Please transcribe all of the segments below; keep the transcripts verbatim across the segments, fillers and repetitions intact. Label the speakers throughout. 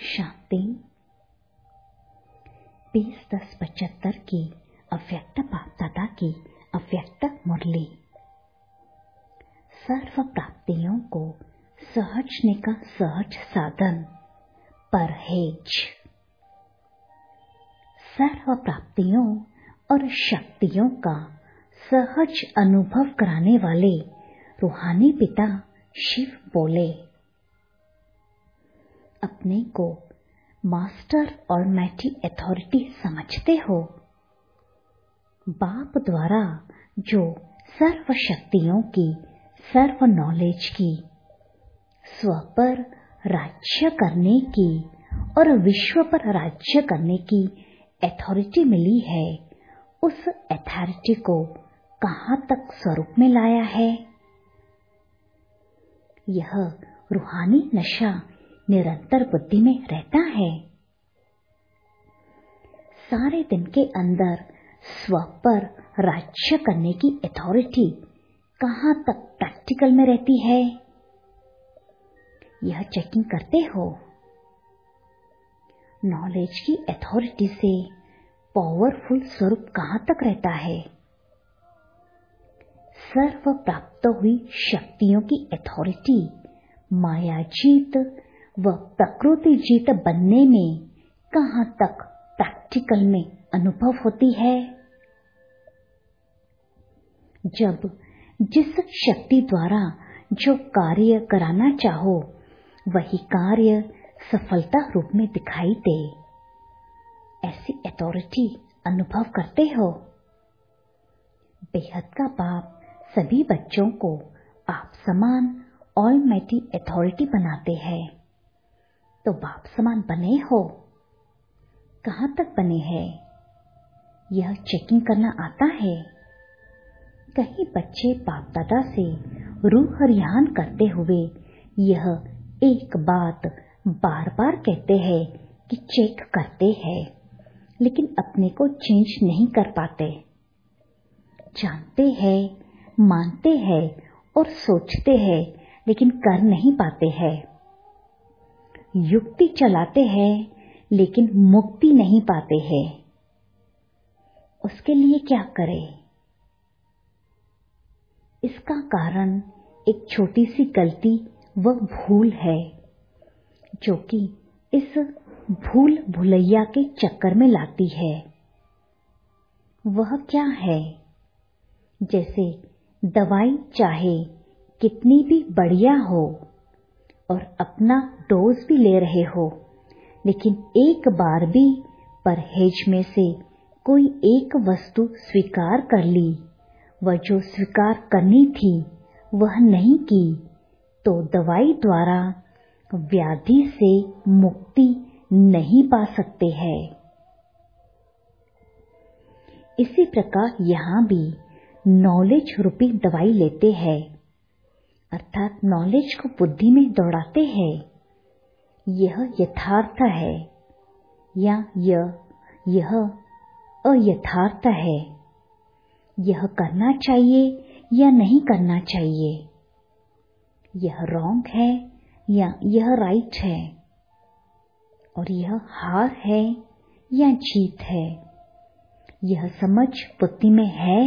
Speaker 1: शांति। बीस दस पचहत्तर की अव्यक्त बाप दादा की अव्यक्त मुरली। सर्व प्राप्तियों को सहजने का सहज साधन परहेज। सर्व प्राप्तियों और शक्तियों का सहज अनुभव कराने वाले रूहानी पिता शिव बोले, अपने को मास्टर और मैटी अथॉरिटी समझते हो। बाप द्वारा जो सर्व शक्तियों की, सर्व नॉलेज की, स्व पर राज्य करने की और विश्व पर राज्य करने की अथॉरिटी मिली है, उस अथॉरिटी को कहाँ तक स्वरूप में लाया है। यह रूहानी नशा निरंतर बुद्धि में रहता है। सारे दिन के अंदर स्व पर राज्य करने की अथॉरिटी कहाँ तक प्रैक्टिकल में रहती है, यह चेकिंग करते हो। नॉलेज की अथॉरिटी से पावरफुल स्वरूप कहाँ तक रहता है। सर्व प्राप्त हुई शक्तियों की अथॉरिटी माया जीत व प्रकृति जीत बनने में कहाँ तक प्रैक्टिकल में अनुभव होती है। जब जिस शक्ति द्वारा जो कार्य कराना चाहो वही कार्य सफलता रूप में दिखाई दे, ऐसी अथॉरिटी अनुभव करते हो। बेहद का बाप सभी बच्चों को आप समान ऑलमाइटी अथॉरिटी बनाते हैं, तो बाप समान बने हो। कहाँ तक बने हैं, यह चेकिंग करना आता है। कई बच्चे बाप दादा से रूह रिहान करते हुए यह एक बात बार बार कहते हैं कि चेक करते हैं, लेकिन अपने को चेंज नहीं कर पाते। जानते हैं, मानते हैं और सोचते हैं, लेकिन कर नहीं पाते हैं। युक्ति चलाते हैं लेकिन मुक्ति नहीं पाते हैं। उसके लिए क्या करें? इसका कारण एक छोटी सी गलती व भूल है, जो कि इस भूल भुलैया के चक्कर में लाती है। वह क्या है? जैसे दवाई चाहे कितनी भी बढ़िया हो और अपना डोज भी ले रहे हो, लेकिन एक बार भी परहेज में से कोई एक वस्तु स्वीकार कर ली, वह जो स्वीकार करनी थी वह नहीं की, तो दवाई द्वारा व्याधि से मुक्ति नहीं पा सकते हैं। इसी प्रकार यहाँ भी नॉलेज रूपी दवाई लेते हैं, अर्थात नॉलेज को बुद्धि में दौड़ाते हैं। यह यथार्थ है या यह यह अयथार्थ है, यह करना चाहिए या नहीं करना चाहिए, यह रॉन्ग है या यह राइट है, और यह हार है या जीत है, यह समझ बुद्धि में है।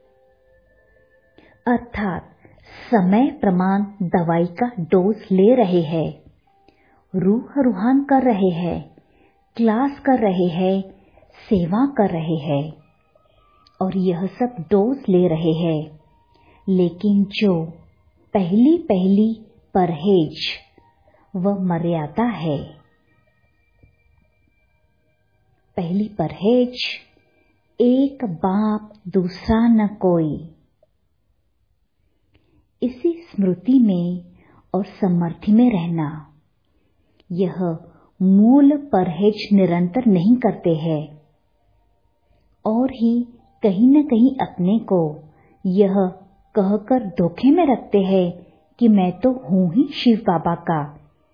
Speaker 1: अर्थात समय प्रमाण दवाई का डोज ले रहे हैं, रूह रूहान कर रहे हैं, क्लास कर रहे हैं, सेवा कर रहे हैं, और यह सब डोज ले रहे हैं। लेकिन जो पहली पहली परहेज व मर्यादा है, पहली परहेज एक बाप दूसरा न कोई, इसी स्मृति में और समर्थि में रहना। यह मूल परहेज निरंतर नहीं करते हैं और ही कहीं न कहीं अपने को यह कहकर धोखे में रखते हैं कि मैं तो हूँ ही शिव बाबा का,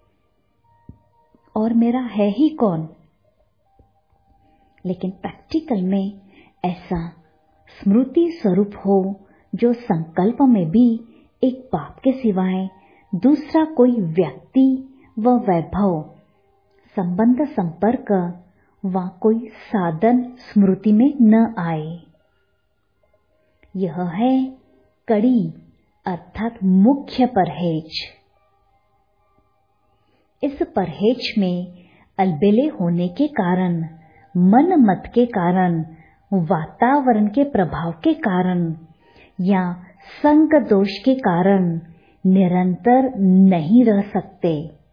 Speaker 1: और मेरा है ही कौन। लेकिन प्रैक्टिकल में ऐसा स्मृति स्वरूप हो जो संकल्प में भी एक बाप के सिवाय दूसरा कोई व्यक्ति व वैभव संबंध संपर्क व कोई साधन स्मृति में न आए। यह है कड़ी अर्थात मुख्य परहेज। इस परहेज में अलबेले होने के कारण, मन मत के कारण, वातावरण के प्रभाव के कारण या संग दोष के कारण निरंतर नहीं रह सकते।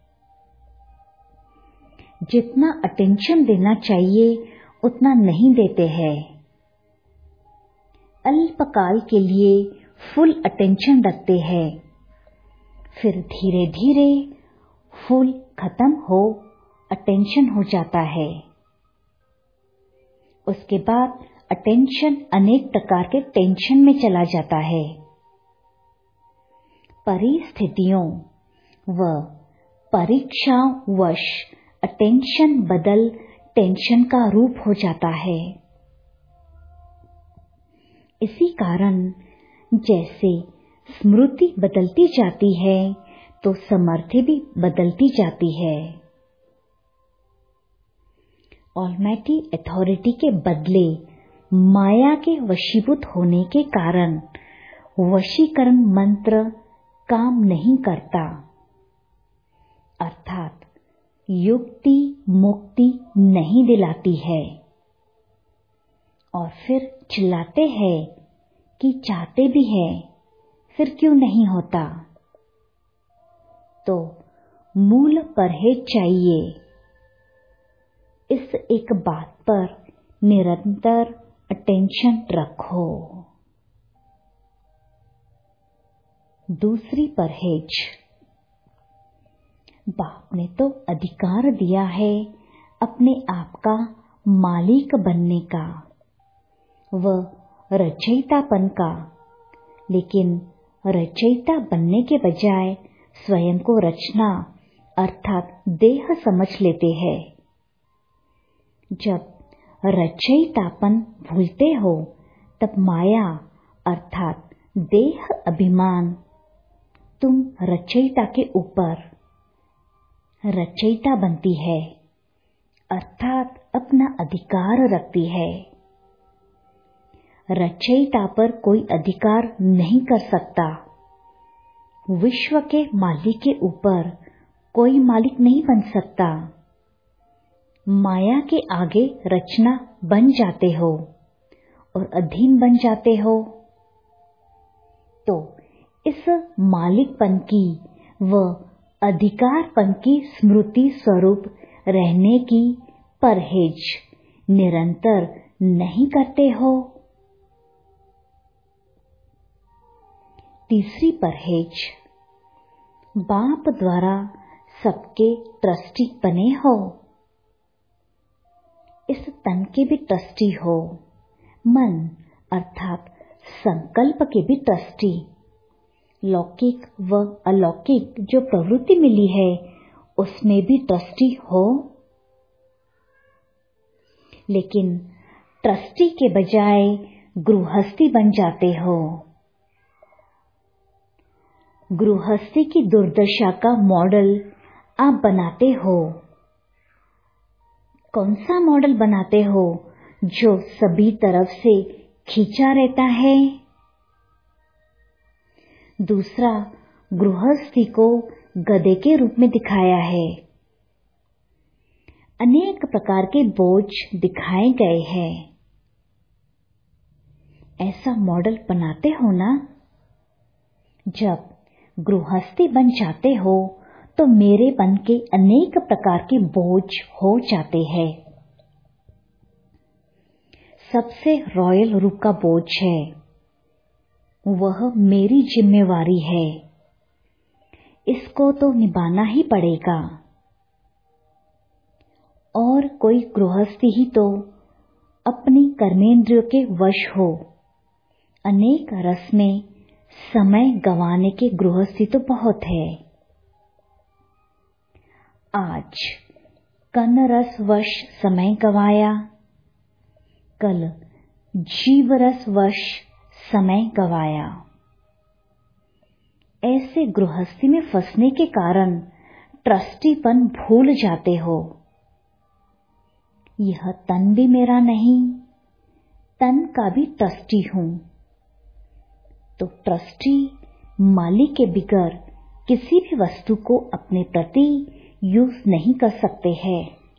Speaker 1: जितना अटेंशन देना चाहिए उतना नहीं देते हैं। अल्पकाल के लिए फुल अटेंशन रखते हैं, फिर धीरे धीरे फुल खत्म हो अटेंशन हो जाता है। उसके बाद अटेंशन अनेक प्रकार के टेंशन में चला जाता है। परिस्थितियों व परीक्षाओं वश अटेंशन बदल टेंशन का रूप हो जाता है। इसी कारण जैसे स्मृति बदलती जाती है तो समर्थी भी बदलती जाती है। ऑलमाइटी अथॉरिटी के बदले माया के वशीभूत होने के कारण वशीकरण मंत्र काम नहीं करता, अर्थात युक्ति मुक्ति नहीं दिलाती है। और फिर चिल्लाते हैं कि चाहते भी हैं, फिर क्यों नहीं होता। तो मूल परहेज चाहिए। इस एक बात पर निरंतर अटेंशन रखो। दूसरी परहेज, बाप ने तो अधिकार दिया है अपने आप का मालिक बनने का व रचयितापन का, लेकिन रचयिता बनने के बजाय स्वयं को रचना अर्थात देह समझ लेते हैं। जब रचयितापन भूलते हो तब माया अर्थात देह अभिमान तुम रचयिता के ऊपर रचयिता बनती है, अर्थात अपना अधिकार रखती है। रचयिता पर कोई अधिकार नहीं कर सकता। विश्व के मालिक के ऊपर कोई मालिक नहीं बन सकता। माया के आगे रचना बन जाते हो और अधीन बन जाते हो। तो इस मालिकपन की व अधिकारपन की स्मृति स्वरूप रहने की परहेज निरंतर नहीं करते हो। तीसरी परहेज, बाप द्वारा सबके ट्रस्टी बने हो, इस तन के भी ट्रस्टी हो, मन अर्थात संकल्प के भी ट्रस्टी। लौकिक व अलौकिक जो प्रवृत्ति मिली है उसमें भी ट्रस्टी हो, लेकिन ट्रस्टी के बजाय गृहस्थी बन जाते हो। गृहस्थी की दुर्दशा का मॉडल आप बनाते हो। कौन सा मॉडल बनाते हो जो सभी तरफ से खींचा रहता है? दूसरा, गृहस्थी को गधे के रूप में दिखाया है। अनेक प्रकार के बोझ दिखाए गए हैं। ऐसा मॉडल बनाते हो ना? जब गृहस्थी बन जाते हो तो मेरे बन के अनेक प्रकार के बोझ हो जाते हैं। सबसे रॉयल रूप का बोझ है, वह मेरी जिम्मेवारी है, इसको तो निभाना ही पड़ेगा। और कोई गृहस्थी ही तो अपनी कर्मेंद्रियों के वश हो। अनेक रस में समय गंवाने के गृहस्थी तो बहुत है। आज कन रस वश समय गंवाया, कल जीव रस वश समय गंवाया। ऐसे गृहस्थी में फंसने के कारण ट्रस्टीपन भूल जाते हो। यह तन भी मेरा नहीं, तन का भी ट्रस्टी हूँ। तो ट्रस्टी मालिक के बिगर किसी भी वस्तु को अपने प्रति यूज नहीं कर सकते हैं।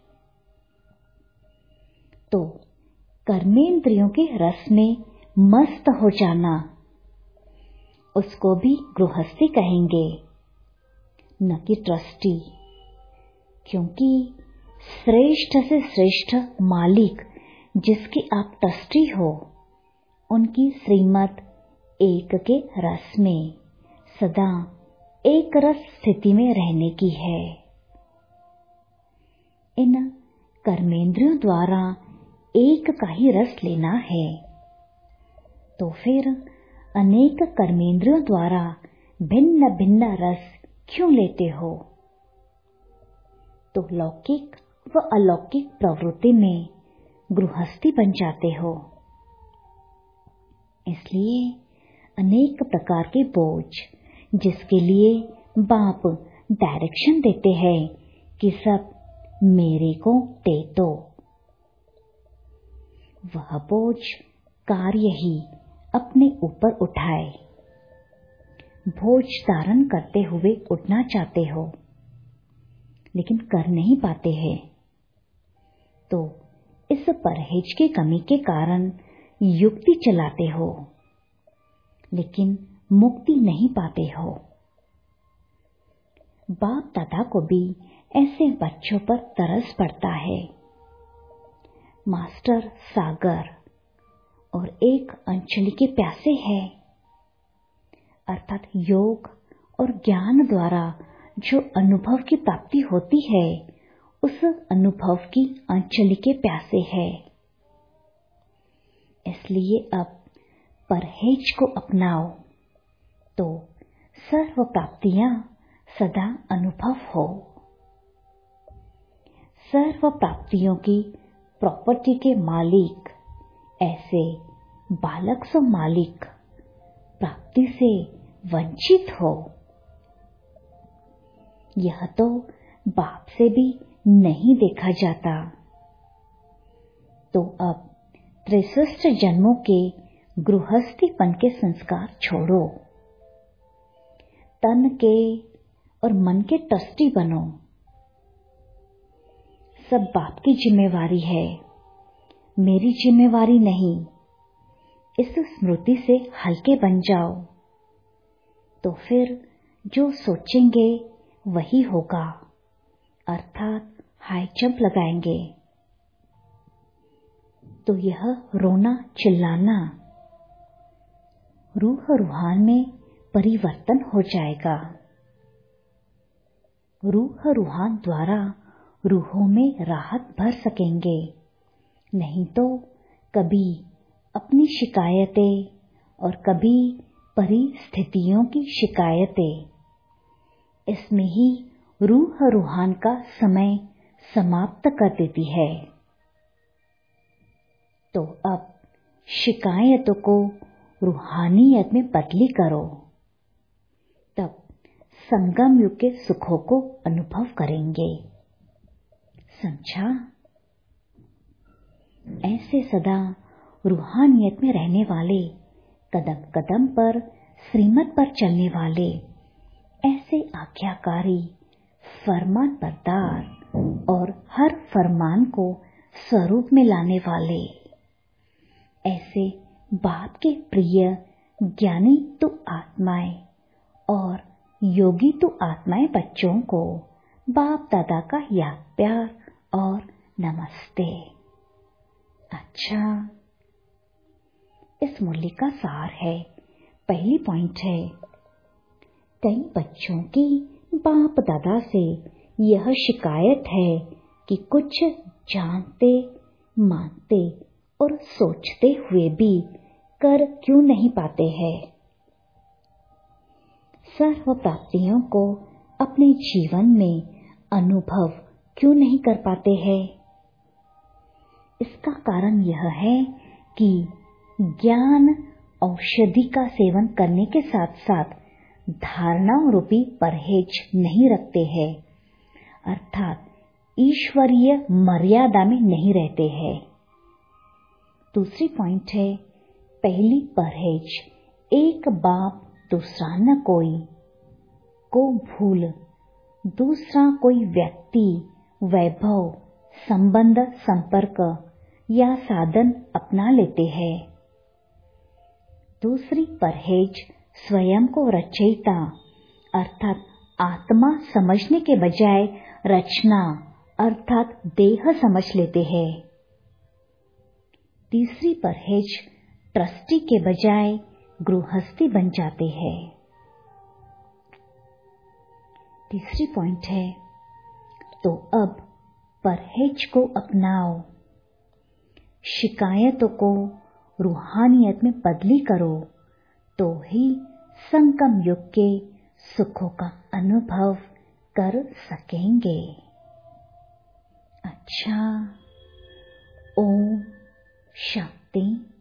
Speaker 1: तो कर्मेंद्रियों के रस में मस्त हो जाना, उसको भी गृहस्थी कहेंगे, न कि ट्रस्टी। क्योंकि श्रेष्ठ से श्रेष्ठ मालिक जिसके आप ट्रस्टी हो, उनकी श्रीमत एक के रस में सदा एक रस स्थिति में रहने की है। इन कर्मेंद्रियों द्वारा एक का ही रस लेना है, तो फिर अनेक कर्मेंद्रियों द्वारा भिन्न भिन्न रस क्यों लेते हो? तो लौकिक व अलौकिक प्रवृत्ति में गृहस्थी बन जाते हो। इसलिए अनेक प्रकार के बोझ, जिसके लिए बाप डायरेक्शन देते हैं कि सब मेरे को दे दो, वह बोझ कार्य ही अपने ऊपर उठाए। बोझ धारण करते हुए उठना चाहते हो, लेकिन कर नहीं पाते हैं, तो इस परहेज की कमी के कारण युक्ति चलाते हो, लेकिन मुक्ति नहीं पाते हो। बाप दादा को भी ऐसे बच्चों पर तरस पड़ता है। मास्टर सागर और एक अंजलि के प्यासे है, अर्थात योग और ज्ञान द्वारा जो अनुभव की प्राप्ति होती है, उस अनुभव की अंजलि के प्यासे है। इसलिए अब परहेज को अपनाओ, तो सर्व प्राप्तियां सदा अनुभव हो। सर्व प्राप्तियों की प्रॉपर्टी के मालिक ऐसे बालक सो मालिक प्राप्ति से वंचित हो, यह तो बाप से भी नहीं देखा जाता। तो अब त्रिसठ जन्मों के गृहस्थीपन के संस्कार छोड़ो, तन के और मन के ट्रस्टी बनो। सब बाप की जिम्मेवारी है, मेरी जिम्मेवारी नहीं। इस स्मृति से हल्के बन जाओ, तो फिर जो सोचेंगे वही होगा, अर्थात हाई जंप लगाएंगे। तो यह रोना चिल्लाना रूह रूहान में परिवर्तन हो जाएगा। रूह रूहान द्वारा रूहों में राहत भर सकेंगे, नहीं तो कभी अपनी शिकायतें और कभी परिस्थितियों की शिकायतें, इसमें ही रूह रूहान का समय समाप्त कर देती है। तो अब शिकायतों को रूहानियत में बदली करो, तब संगम युग के सुखों को अनुभव करेंगे। समझा? ऐसे सदा रूहानियत में रहने वाले, कदम कदम पर श्रीमत पर चलने वाले, ऐसे आज्ञाकारी, फरमान बरदार और हर फरमान को स्वरूप में लाने वाले, ऐसे बाप के प्रिय ज्ञानी तो आत्माएं और योगी तो आत्माएं बच्चों को बाप दादा का याद प्यार और नमस्ते। अच्छा, इस मूल्य का सार है। पहली पॉइंट है, कई बच्चों की बाप दादा से यह शिकायत है कि कुछ जानते, मानते और सोचते हुए भी कर क्यों नहीं पाते हैं। सर्व प्राप्तियों को अपने जीवन में अनुभव क्यों नहीं कर पाते हैं। इसका कारण यह है कि ज्ञान औषधि का सेवन करने के साथ साथ धारणाओं रूपी परहेज नहीं रखते हैं, अर्थात ईश्वरीय मर्यादा में नहीं रहते हैं। दूसरी पॉइंट है, पहली परहेज, एक बाप दूसरा न कोई, को भूल दूसरा कोई व्यक्ति, वैभव, संबंध, संपर्क या साधन अपना लेते हैं। दूसरी परहेज, स्वयं को रचयिता अर्थात आत्मा समझने के बजाय रचना अर्थात देह समझ लेते हैं। तीसरी परहेज, ट्रस्टी के बजाय गृहस्थी बन जाते हैं। तीसरी पॉइंट है, तो अब परहेज को अपनाओ, शिकायतों को रूहानियत में बदली करो, तो ही संगम युग के सुखों का अनुभव कर सकेंगे। अच्छा, ओम शांति।